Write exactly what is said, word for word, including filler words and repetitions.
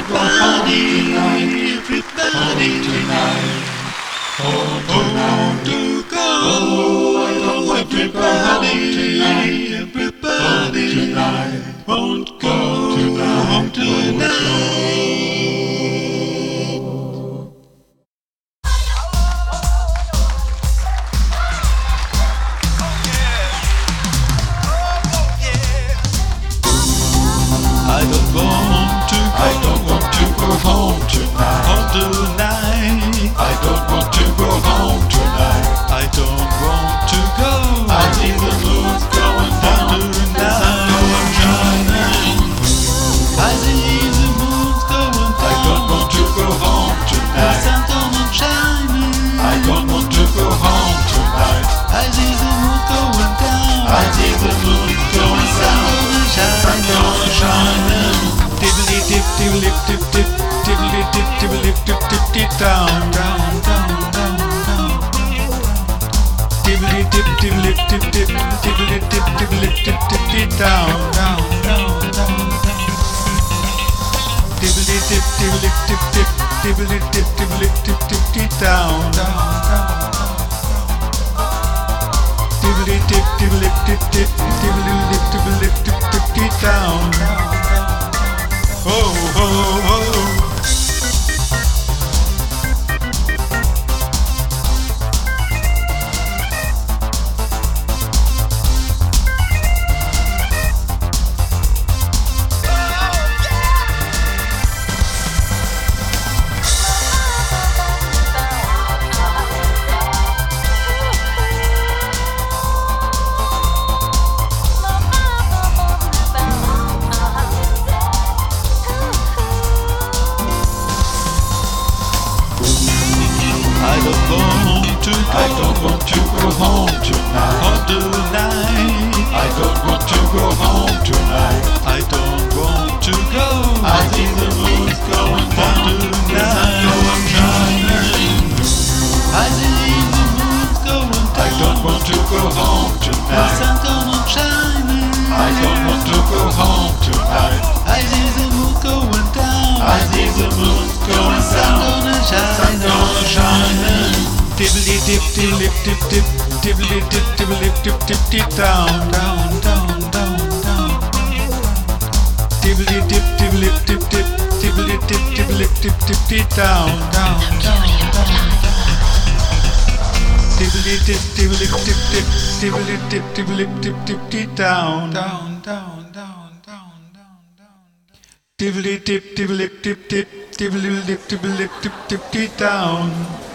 everybody, everybody tonight. Home to go. I don't want everybody, everybody tonight. Won't go home tonight. I don't want to go. I don't want to go home tonight. Home tonight. I don't want to go home tonight. I don't want to go. I see the moon going down tonight. I see the moon going down. I don't want to go home tonight. The sun's gonna shine. I don't want to go home tonight. I see the moon going down. I see the moon going down. Sun gonna shine. Tibbly dip, tibbly dip, dip, tibbly dip, tibbly dip, dip, dip, down, down, down, down, down. Tibbly dip, tibbly dip, dip, tibbly dip, tibbly dip, dip, dip, down, down, down, down, down. Tibbly dip, tibbly dip, dip, tibbly dip, tibbly dip, dip, dip, down, down, down. Tibbly dip, tibbly dip, dip, tibbly dip, tibbly dip, dip, dip, down, down. Oh, oh, oh. I don't want to go. I don't want to go home tonight. Home tonight. I don't want to go home tonight. I don't want to go. I see the moon's going down tonight. Going shining. I see the moon's going down. I don't want to go home tonight. The sun's gonna shine. I don't want to go home tonight. I see the moon going down. I see the moon's going down. Sun gonna shine. Sun gonna shine. Tibbly dip, tibbly dip, dip, tibbly dip, tibbly dip, dip, dip, down, down, down, down, down. Tibbly dip, tibbly dip, dip, tibbly dip, tibbly dip, dip, dip, down, down, down, down. Tibbly dip, tibbly dip, dip, tibbly dip, tibbly dip, dip, dip, down, down, down, down, down, down, down. Tibbly dip, tibbly dip, dip, tibbly dip, tibbly dip, dip, dip, down.